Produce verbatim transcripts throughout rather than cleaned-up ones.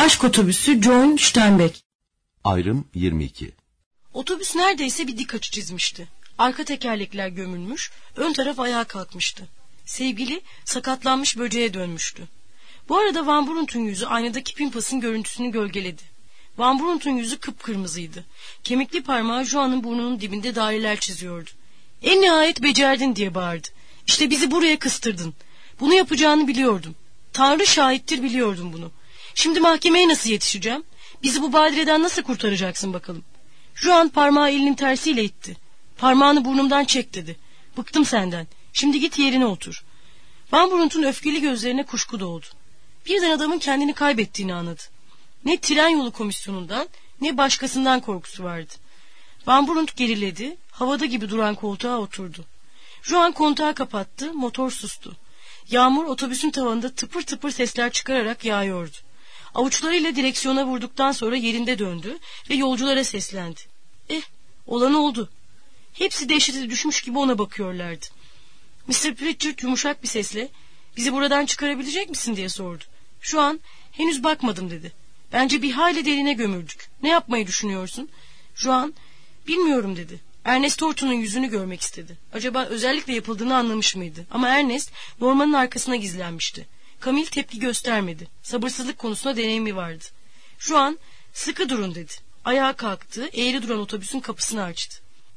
Aşk otobüsü John Steinbeck. Ayrım yirmi iki. Otobüs neredeyse bir dik açı çizmişti. Arka tekerlekler gömülmüş, ön taraf ayağa kalkmıştı. Sevgili sakatlanmış böceğe dönmüştü. Bu arada Van Brunt'un yüzü aynadaki Pimpas'ın görüntüsünü gölgeledi. Van Brunt'un yüzü kıpkırmızıydı. Kemikli parmağı Joan'ın burnunun dibinde daireler çiziyordu. En nihayet becerdin diye bağırdı. İşte bizi buraya kıstırdın. Bunu yapacağını biliyordum. Tanrı şahittir, biliyordum bunu. Şimdi mahkemeye nasıl yetişeceğim? Bizi bu badireden nasıl kurtaracaksın bakalım? Joan parmağı elinin tersiyle itti. Parmağını burnumdan çek dedi. Bıktım senden. Şimdi git yerine otur. Van Brunt'un öfkeli gözlerine kuşku doğdu. Birden adamın kendini kaybettiğini anladı. Ne tren yolu komisyonundan ne başkasından korkusu vardı. Van Brunt geriledi, havada gibi duran koltuğa oturdu. Joan kontağı kapattı, motor sustu. Yağmur otobüsün tavanında tıpır tıpır sesler çıkararak yağıyordu. Avuçlarıyla direksiyona vurduktan sonra yerinde döndü ve yolculara seslendi. Eh, olan oldu. Hepsi dehşete düşmüş gibi ona bakıyorlardı. mister Pritchard yumuşak bir sesle, bizi buradan çıkarabilecek misin diye sordu. Şu an henüz bakmadım dedi. Bence bir hayli derine gömüldük. Ne yapmayı düşünüyorsun? Şu an bilmiyorum dedi. Ernest Thornton'un yüzünü görmek istedi. Acaba özellikle yapıldığını anlamış mıydı? Ama Ernest Norman'ın arkasına gizlenmişti. Camille tepki göstermedi. Sabırsızlık konusunda deneyimi vardı. Şu an sıkı durun dedi. Ayağa kalktı, eğri duran otobüsün kapısını açtı.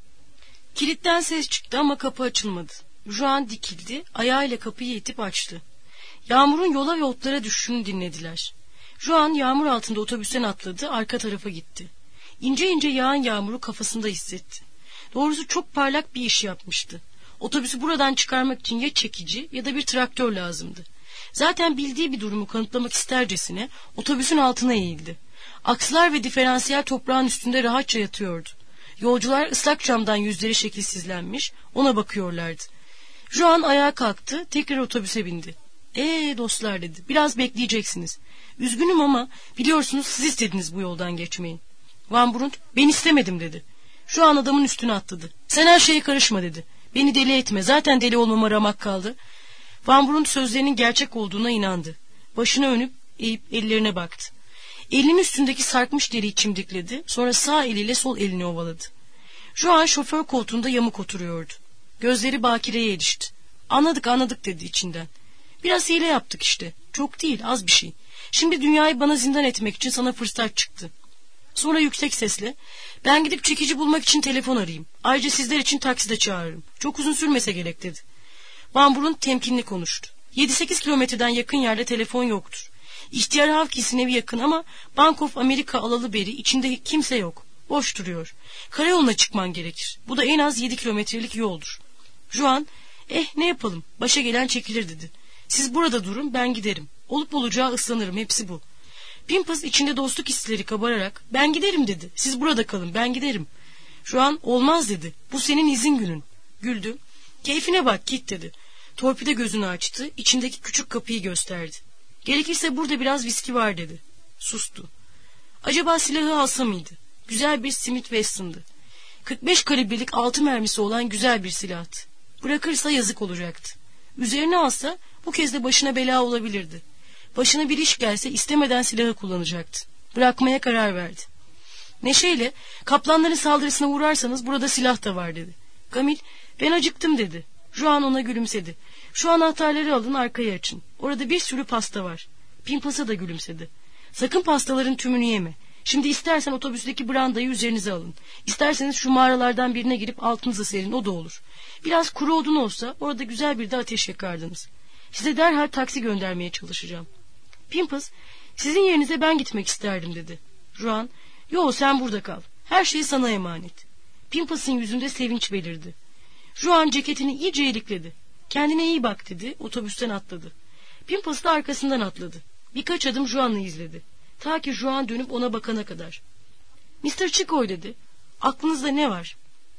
Kilitten ses çıktı ama kapı açılmadı. Joan dikildi, ayağıyla kapıyı itip açtı. Yağmurun yola ve otlara düşüşünü dinlediler. Joan yağmur altında otobüsten atladı, arka tarafa gitti. İnce ince yağan yağmuru kafasında hissetti. Doğrusu çok parlak bir iş yapmıştı. Otobüsü buradan çıkarmak için ya çekici ya da bir traktör lazımdı. Zaten bildiği bir durumu kanıtlamak istercesine otobüsün altına eğildi. Akslar ve diferansiyel toprağın üstünde rahatça yatıyordu. Yolcular ıslak camdan yüzleri şekilsizlenmiş, ona bakıyorlardı. Joan ayağa kalktı, tekrar otobüse bindi. Ee dostlar dedi, biraz bekleyeceksiniz. Üzgünüm ama biliyorsunuz siz istediniz bu yoldan geçmeyin. Van Brunt, ben istemedim dedi. Şu an adamın üstüne atladı. Sen her şeye karışma dedi. Beni deli etme, zaten deli olmama ramak kaldı. Van Brunt sözlerinin gerçek olduğuna inandı. Başını önüp eğip ellerine baktı. Elinin üstündeki sarkmış deriyi çimdikledi, sonra sağ eliyle sol elini ovaladı. Şu an şoför koltuğunda yamuk oturuyordu. Gözleri bakireye erişti. Anladık anladık dedi içinden. Biraz hile yaptık işte. Çok değil, az bir şey. Şimdi dünyayı bana zindan etmek için sana fırsat çıktı. Sonra yüksek sesle, ben gidip çekici bulmak için telefon arayayım. Ayrıca sizler için taksi de çağırırım. Çok uzun sürmese gerek dedi. Van Brunt temkinli konuştu. Yedi sekiz kilometreden yakın yerde telefon yoktur. İhtiyar Hawkins'in evi yakın ama Bank of America alalı beri içinde kimse yok. Boş duruyor. Karayoluna çıkman gerekir. Bu da en az yedi kilometrelik yoldur. Joan, eh ne yapalım, başa gelen çekilir dedi. Siz burada durun, ben giderim. Olup olacağı ıslanırım, hepsi bu. Pimpas içinde dostluk hisleri kabararak, ben giderim dedi. Siz burada kalın, ben giderim. Şu an olmaz dedi. Bu senin izin günün. Güldü. Keyfine bak git dedi. Torpide gözünü açtı, içindeki küçük kapıyı gösterdi. Gerekirse burada biraz viski var dedi. Sustu. Acaba silahı alsa mıydı? Güzel bir Smith Wesson'dı. kırk beş kalibrelik altı mermisi olan güzel bir silahtı. Bırakırsa yazık olacaktı. Üzerine alsa bu kez de başına bela olabilirdi. Başına bir iş gelse istemeden silahı kullanacaktı. Bırakmaya karar verdi. Neşeyle, kaplanların saldırısına uğrarsanız burada silah da var dedi. Camille, ben acıktım dedi. Joan ona gülümsedi. Şu anahtarları alın, arkayı açın. Orada bir sürü pasta var. Pimpas'a da gülümsedi. Sakın pastaların tümünü yeme. Şimdi istersen otobüsteki brandayı üzerinize alın. İsterseniz şu mağaralardan birine girip altınıza serin, o da olur. Biraz kuru odun olsa orada güzel bir de ateş yakardınız. Size derhal taksi göndermeye çalışacağım. Pimpas, sizin yerinize ben gitmek isterdim dedi. Joan, yo sen burada kal. Her şey sana emanet. Pimpas'ın yüzünde sevinç belirdi. Joan ceketini iyice ilikledi. Kendine iyi bak dedi, otobüsten atladı. Pimpas da arkasından atladı. Birkaç adım Joan'ı izledi. Ta ki Joan dönüp ona bakana kadar. mister Chicoy dedi. Aklınızda ne var?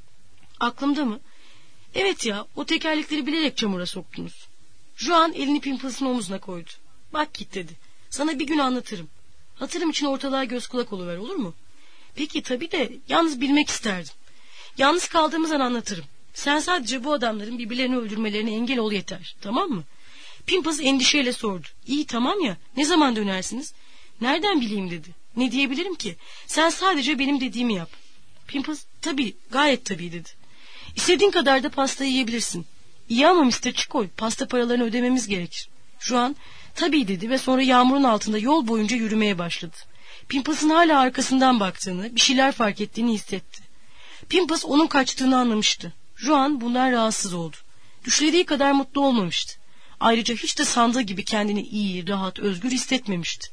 Aklımda mı? Evet ya, o tekerlekleri bilerek çamura soktunuz. Joan elini Pimpas'ın omuzuna koydu. Bak git dedi. Sana bir gün anlatırım. Hatırım için ortalığa göz kulak oluver, olur mu? Peki tabii de yalnız bilmek isterdim. Yalnız kaldığımız an anlatırım. Sen sadece bu adamların birbirlerini öldürmelerine engel ol yeter. Tamam mı? Pimpas endişeyle sordu. İyi tamam ya, ne zaman dönersiniz? Nereden bileyim dedi. Ne diyebilirim ki? Sen sadece benim dediğimi yap. Pimples tabii, gayet tabii dedi. İstediğin kadar da pasta yiyebilirsin. İyi ama mister Çikoy, pasta paralarını ödememiz gerekir. Şu an tabii dedi ve sonra yağmurun altında yol boyunca yürümeye başladı. Pimples'ın hala arkasından baktığını, bir şeyler fark ettiğini hissetti. Pimples onun kaçtığını anlamıştı. Juan bundan rahatsız oldu. Düşlediği kadar mutlu olmamıştı. Ayrıca hiç de sandığı gibi kendini iyi, rahat, özgür hissetmemişti.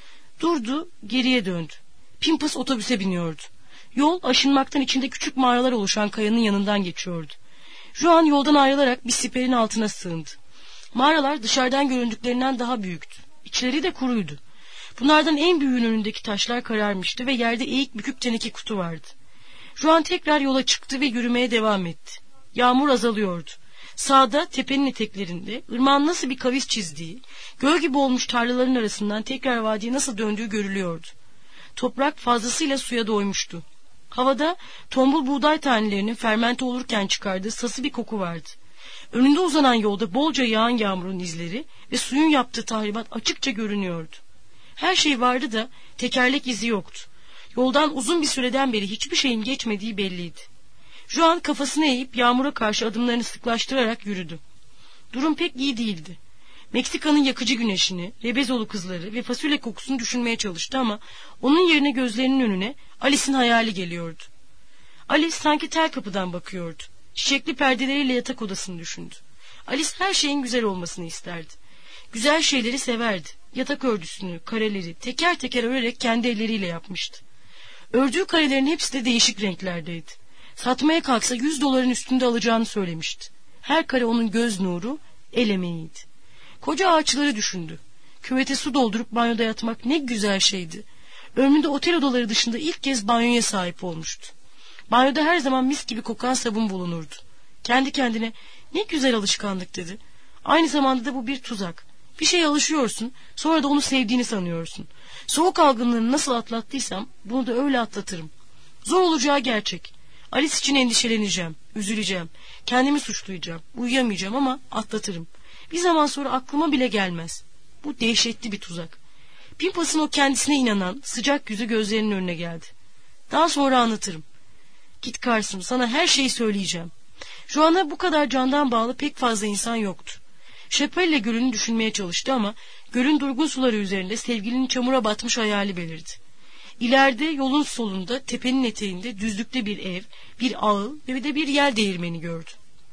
Durdu, geriye döndü. Pimples otobüse biniyordu. Yol aşınmaktan içinde küçük mağaralar oluşan kayanın yanından geçiyordu. Juan yoldan ayrılarak bir siperin altına sığındı. Mağaralar dışarıdan göründüklerinden daha büyüktü. İçleri de kuruydu. Bunlardan en büyüğünün önündeki taşlar kararmıştı ve yerde eğik bükük teneke kutu vardı. Juan tekrar yola çıktı ve yürümeye devam etti. Yağmur azalıyordu. Sağda tepenin eteklerinde ırmağın nasıl bir kavis çizdiği, göl gibi olmuş tarlaların arasından tekrar vadiye nasıl döndüğü görülüyordu. Toprak fazlasıyla suya doymuştu. Havada tombul buğday tanelerinin fermente olurken çıkardığı sası bir koku vardı. Önünde uzanan yolda bolca yağan yağmurun izleri ve suyun yaptığı tahribat açıkça görünüyordu. Her şey vardı da tekerlek izi yoktu. Yoldan uzun bir süreden beri hiçbir şeyin geçmediği belliydi. Juan kafasını eğip yağmura karşı adımlarını sıklaştırarak yürüdü. Durum pek iyi değildi. Meksika'nın yakıcı güneşini, Rebezolu kızları ve fasulye kokusunu düşünmeye çalıştı ama onun yerine gözlerinin önüne Alice'in hayali geliyordu. Alice sanki tel kapıdan bakıyordu. Çiçekli perdeleriyle yatak odasını düşündü. Alice her şeyin güzel olmasını isterdi. Güzel şeyleri severdi. Yatak örtüsünü, kareleri teker teker örerek kendi elleriyle yapmıştı. Ördüğü karelerin hepsi de değişik renklerdeydi. Satmaya kalksa yüz doların üstünde alacağını söylemişti. Her kare onun göz nuru, el emeğiydi. Koca ağaçları düşündü. Küvete su doldurup banyoda yatmak ne güzel şeydi. Ömründe otel odaları dışında ilk kez banyoya sahip olmuştu. Banyoda her zaman mis gibi kokan sabun bulunurdu. Kendi kendine ne güzel alışkanlık dedi. Aynı zamanda da bu bir tuzak. Bir şeye alışıyorsun, sonra da onu sevdiğini sanıyorsun. Soğuk algınlığını nasıl atlattıysam bunu da öyle atlatırım. Zor olacağı gerçek. Alice için endişeleneceğim, üzüleceğim, kendimi suçlayacağım, uyuyamayacağım ama atlatırım. Bir zaman sonra aklıma bile gelmez. Bu dehşetli bir tuzak. Pimpas'ın o kendisine inanan sıcak yüzü gözlerinin önüne geldi. Daha sonra anlatırım. Git Carson, sana her şeyi söyleyeceğim. Juan'a bu kadar candan bağlı pek fazla insan yoktu. Şapelle gölünü düşünmeye çalıştı ama gölün durgun suları üzerinde sevgilinin çamura batmış hayali belirdi. İleride yolun solunda tepenin eteğinde düzlükte bir ev, bir ağıl ve de bir yel değirmeni gördü.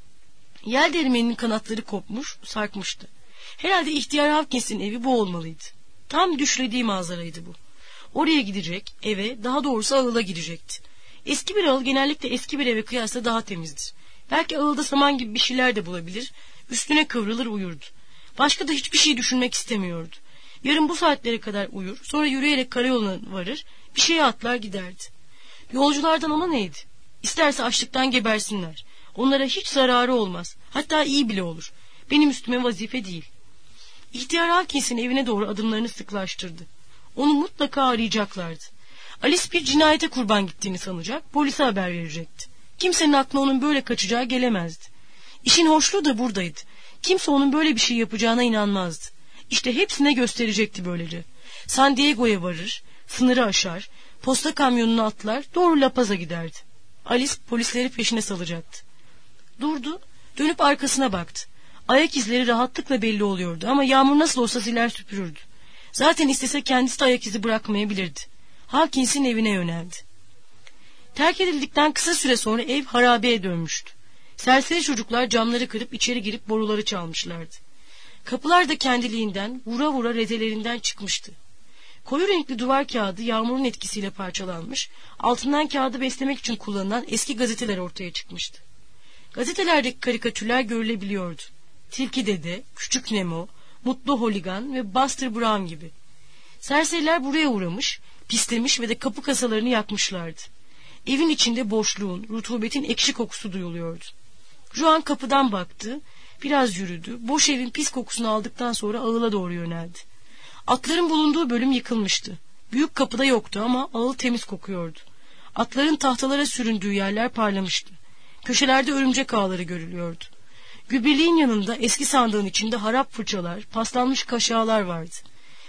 Yel değirmeninin kanatları kopmuş, sarkmıştı. Herhalde ihtiyar Hawkins'in evi bu olmalıydı. Tam düşlediği manzaraydı bu. Oraya gidecek, eve, daha doğrusu ağıla girecekti. Eski bir ağıl genellikle eski bir eve kıyasla daha temizdir. Belki ağılda saman gibi bir şeyler de bulabilir, üstüne kıvrılır uyurdu. Başka da hiçbir şey düşünmek istemiyordu. Yarın bu saatlere kadar uyur, sonra yürüyerek karayoluna varır, bir şeye atlar giderdi. Yolculardan ona neydi? İsterse açlıktan gebersinler. Onlara hiç zararı olmaz. Hatta iyi bile olur. Benim üstüme vazife değil. İhtiyar Hawkins'in evine doğru adımlarını sıklaştırdı. Onu mutlaka arayacaklardı. Alice bir cinayete kurban gittiğini sanacak, polise haber verecekti. Kimsenin aklına onun böyle kaçacağı gelemezdi. İşin hoşluğu da buradaydı. Kimse onun böyle bir şey yapacağına inanmazdı. İşte hepsine gösterecekti böylece. San Diego'ya varır, sınırı aşar, posta kamyonuna atlar, doğru La Paz'a giderdi. Alice polisleri peşine salacaktı. Durdu, dönüp arkasına baktı. Ayak izleri rahatlıkla belli oluyordu ama yağmur nasıl olsa siler süpürürdü. Zaten istese kendisi de ayak izi bırakmayabilirdi. Hawkins'in evine yöneldi. Terk edildikten kısa süre sonra ev harabeye dönmüştü. Serseri çocuklar camları kırıp içeri girip boruları çalmışlardı. Kapılar da kendiliğinden vura vura rezelerinden çıkmıştı. Koyu renkli duvar kağıdı yağmurun etkisiyle parçalanmış, altından kağıdı beslemek için kullanılan eski gazeteler ortaya çıkmıştı. Gazetelerdeki karikatürler görülebiliyordu. Tilki Dede, Küçük Nemo, Mutlu Holigan ve Buster Brown gibi. Serseriler buraya uğramış, pislemiş ve de kapı kasalarını yakmışlardı. Evin içinde boşluğun, rutubetin ekşi kokusu duyuluyordu. Juan kapıdan baktı, biraz yürüdü, boş evin pis kokusunu aldıktan sonra ağıla doğru yöneldi. Atların bulunduğu bölüm yıkılmıştı. Büyük kapıda yoktu ama ağıl temiz kokuyordu. Atların tahtalara süründüğü yerler parlamıştı. Köşelerde örümcek ağları görülüyordu. Gübirliğin yanında eski sandığın içinde harap fırçalar, paslanmış kaşağılar vardı.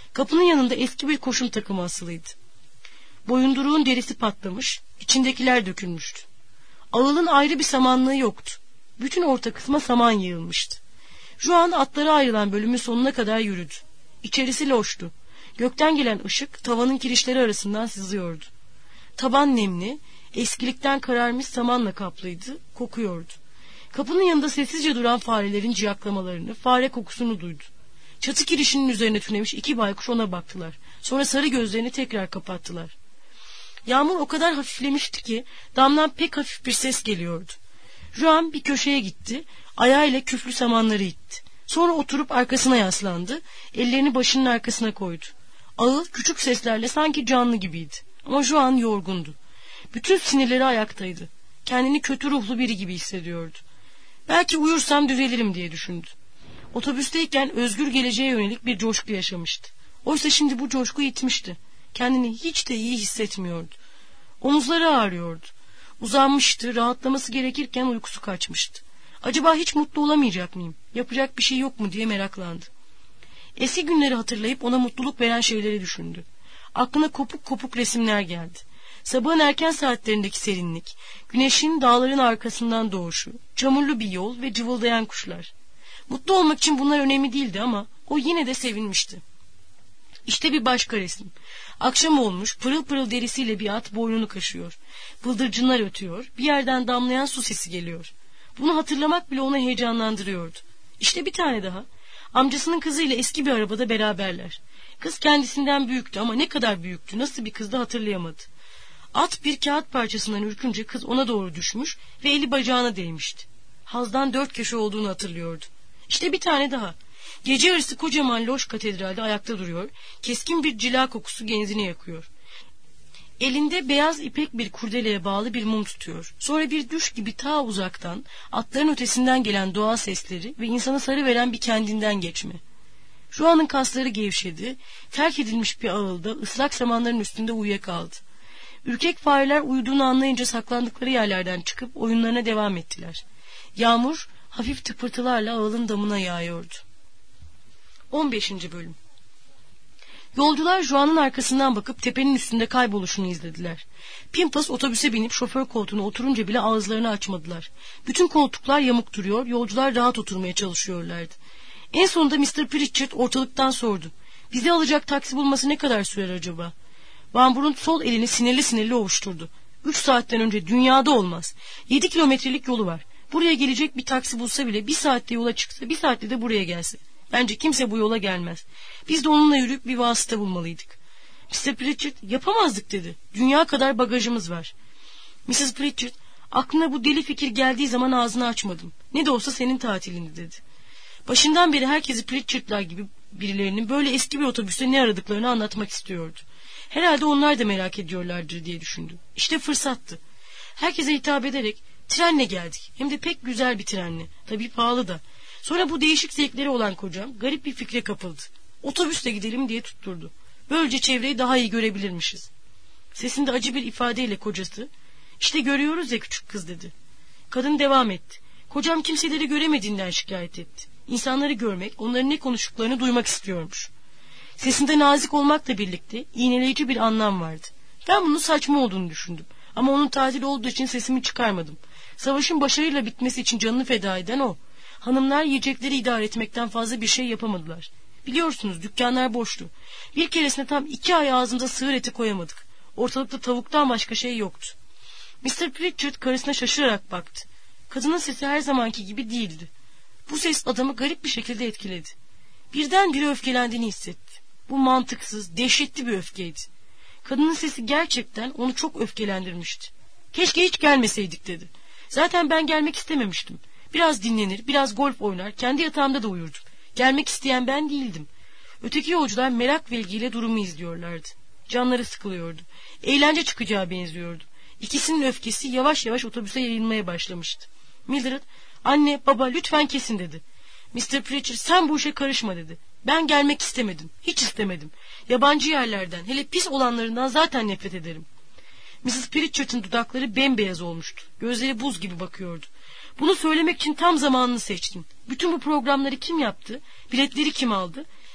Kapının yanında eski bir koşum takımı asılıydı. Boyunduruğun derisi patlamış, içindekiler dökülmüştü. Ağılın ayrı bir samanlığı yoktu. Bütün orta kısma saman yığılmıştı. Juan atlara ayrılan bölümün sonuna kadar yürüdü. İçerisi loştu. Gökten gelen ışık tavanın kirişleri arasından sızıyordu. Taban nemli, eskilikten kararmış samanla kaplıydı, kokuyordu. Kapının yanında sessizce duran farelerin ciyaklamalarını, fare kokusunu duydu. Çatı kirişinin üzerine tünemiş iki baykuş ona baktılar. Sonra sarı gözlerini tekrar kapattılar. Yağmur o kadar hafiflemişti ki damdan pek hafif bir ses geliyordu. Juan bir köşeye gitti, ayağıyla küflü samanları itti. Sonra oturup arkasına yaslandı, ellerini başının arkasına koydu. Ağıl küçük seslerle sanki canlı gibiydi. Ama Juan yorgundu. Bütün sinirleri ayaktaydı. Kendini kötü ruhlu biri gibi hissediyordu. Belki uyursam düzelirim diye düşündü. Otobüsteyken özgür geleceğe yönelik bir coşku yaşamıştı. Oysa şimdi bu coşku yitmişti. Kendini hiç de iyi hissetmiyordu. Omuzları ağrıyordu. Uzanmıştı, rahatlaması gerekirken uykusu kaçmıştı. Acaba hiç mutlu olamayacak mıyım? Yapacak bir şey yok mu diye meraklandı. Eski günleri hatırlayıp ona mutluluk veren şeyleri düşündü. Aklına kopuk kopuk resimler geldi. Sabahın erken saatlerindeki serinlik, güneşin dağların arkasından doğuşu, çamurlu bir yol ve cıvıldayan kuşlar. Mutlu olmak için bunlar önemli değildi ama o yine de sevinmişti. İşte bir başka resim. Akşam olmuş, pırıl pırıl derisiyle bir at boynunu kaşıyor. Bıldırcınlar ötüyor, bir yerden damlayan su sesi geliyor. Bunu hatırlamak bile onu heyecanlandırıyordu. İşte bir tane daha. Amcasının kızıyla eski bir arabada beraberler. Kız kendisinden büyüktü ama ne kadar büyüktü, nasıl bir kızdı hatırlayamadı. At bir kağıt parçasından ürkünce kız ona doğru düşmüş ve eli bacağına değmişti. Hazdan dört köşe olduğunu hatırlıyordu. İşte bir tane daha. Gece yarısı kocaman loş katedralde ayakta duruyor, keskin bir cila kokusu genzini yakıyor. Elinde beyaz ipek bir kurdeleye bağlı bir mum tutuyor. Sonra bir düş gibi ta uzaktan, atların ötesinden gelen doğa sesleri ve insanı sarıveren bir kendinden geçme. Juan'ın kasları gevşedi, terk edilmiş bir ağılda ıslak samanların üstünde uyuyakaldı. Ürkek fareler uyuduğunu anlayınca saklandıkları yerlerden çıkıp oyunlarına devam ettiler. Yağmur hafif tıpırtılarla ağılın damına yağıyordu. on beşinci bölüm. Yolcular Juan'ın arkasından bakıp tepenin üstünde kayboluşunu izlediler. Pimpas otobüse binip şoför koltuğuna oturunca bile ağızlarını açmadılar. Bütün koltuklar yamuk duruyor, yolcular rahat oturmaya çalışıyorlardı. En sonunda mister Pritchard ortalıktan sordu. Bizi alacak taksi bulması ne kadar sürer acaba? Van Brunt sol elini sinirli sinirli ovuşturdu. Üç saatten önce dünyada olmaz. Yedi kilometrelik yolu var. Buraya gelecek bir taksi bulsa bile bir saatte yola çıksa, bir saatte de buraya gelse. Bence kimse bu yola gelmez. Biz de onunla yürüyüp bir vasıta bulmalıydık. mister Pritchard yapamazdık dedi. Dünya kadar bagajımız var. missus Pritchard aklına bu deli fikir geldiği zaman ağzını açmadım. Ne de olsa senin tatilindi dedi. Başından beri herkesi Pritchard'lar gibi birilerinin böyle eski bir otobüste ne aradıklarını anlatmak istiyordu. Herhalde onlar da merak ediyorlardır diye düşündü. İşte fırsattı. Herkese hitap ederek trenle geldik. Hem de pek güzel bir trenle. Tabii pahalı da. Sonra bu değişik zevkleri olan kocam garip bir fikre kapıldı. Otobüsle gidelim diye tutturdu. Böylece çevreyi daha iyi görebilirmişiz. Sesinde acı bir ifadeyle kocası, işte görüyoruz ya küçük kız dedi. Kadın devam etti. Kocam kimseleri göremediğinden şikayet etti. İnsanları görmek, onların ne konuştuklarını duymak istiyormuş. Sesinde nazik olmakla birlikte iğneleyici bir anlam vardı. Ben bunun saçma olduğunu düşündüm. Ama onun tatil olduğu için sesimi çıkarmadım. Savaşın başarıyla bitmesi için canını feda eden o. Hanımlar yiyecekleri idare etmekten fazla bir şey yapamadılar. Biliyorsunuz dükkanlar boştu. Bir keresinde tam iki ay ağzımıza sığır eti koyamadık. Ortalıkta tavuktan başka şey yoktu. mister Pritchard karısına şaşırarak baktı. Kadının sesi her zamanki gibi değildi. Bu ses adamı garip bir şekilde etkiledi. Birdenbire öfkelendiğini hissetti. Bu mantıksız, dehşetli bir öfkeydi. Kadının sesi gerçekten onu çok öfkelendirmişti. Keşke hiç gelmeseydik dedi. Zaten ben gelmek istememiştim. Biraz dinlenir, biraz golf oynar, kendi yatağımda da uyurdum. Gelmek isteyen ben değildim. Öteki yolcular merak ve ilgiyle durumu izliyorlardı. Canları sıkılıyordu. Eğlence çıkacağı benziyordu. İkisinin öfkesi yavaş yavaş otobüse yayılmaya başlamıştı. Mildred, anne, baba lütfen kesin dedi. mister Pritchard sen bu işe karışma dedi. Ben gelmek istemedim, hiç istemedim. Yabancı yerlerden, hele pis olanlarından zaten nefret ederim. missus Pritchard'ın dudakları bembeyaz olmuştu. Gözleri buz gibi bakıyordu. Bunu söylemek için tam zamanını seçtin. Bütün bu programları kim yaptı? Biletleri kim aldı?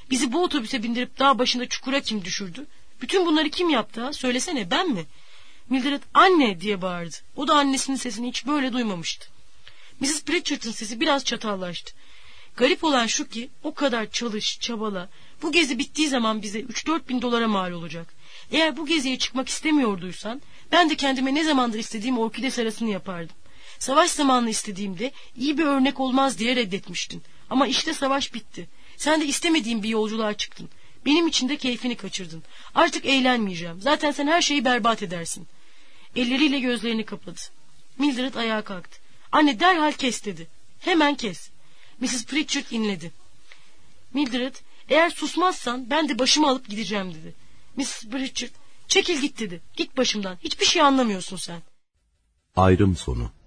Bizi bu otobüse bindirip dağ başında çukura kim düşürdü? Bütün bunları kim yaptı ha? Söylesene, ben mi? Mildred anne diye bağırdı. O da annesinin sesini hiç böyle duymamıştı. missis Pritchard'ın sesi biraz çatallaştı. Garip olan şu ki o kadar çalış, çabala. Bu gezi bittiği zaman bize üç dört bin dolara mal olacak. Eğer bu geziye çıkmak istemiyorduysan ben de kendime ne zamandır istediğim orkide serasını yapardım. Savaş zamanı istediğimde iyi bir örnek olmaz diye reddetmiştin. Ama işte savaş bitti. Sen de istemediğin bir yolculuğa çıktın. Benim için de keyfini kaçırdın. Artık eğlenmeyeceğim. Zaten sen her şeyi berbat edersin. Elleriyle gözlerini kapadı. Mildred ayağa kalktı. Anne derhal kes dedi. Hemen kes. missis Pritchard inledi. Mildred, eğer susmazsan ben de başımı alıp gideceğim dedi. missis Pritchard, çekil git dedi. Git başımdan. Hiçbir şey anlamıyorsun sen. Ayrım sonu.